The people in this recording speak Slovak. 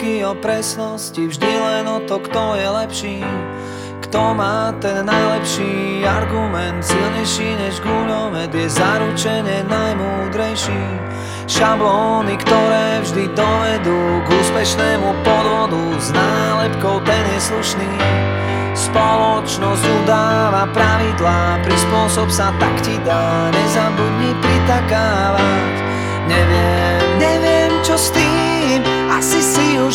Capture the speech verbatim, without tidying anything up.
bitky o presnosti, vždy len o to, kto je lepší. Kto má ten najlepší argument, silnejší než guľomet, je zaručene najmúdrejší. Šablóny, ktoré vždy dovedú k úspešnému podvodu, s nálepkou ten je slušný. Spoločnosť udáva pravidlá, prispôsob sa, tak ti dá, nezabudni pritakávať. Neviem, neviem čo s tým, asi si už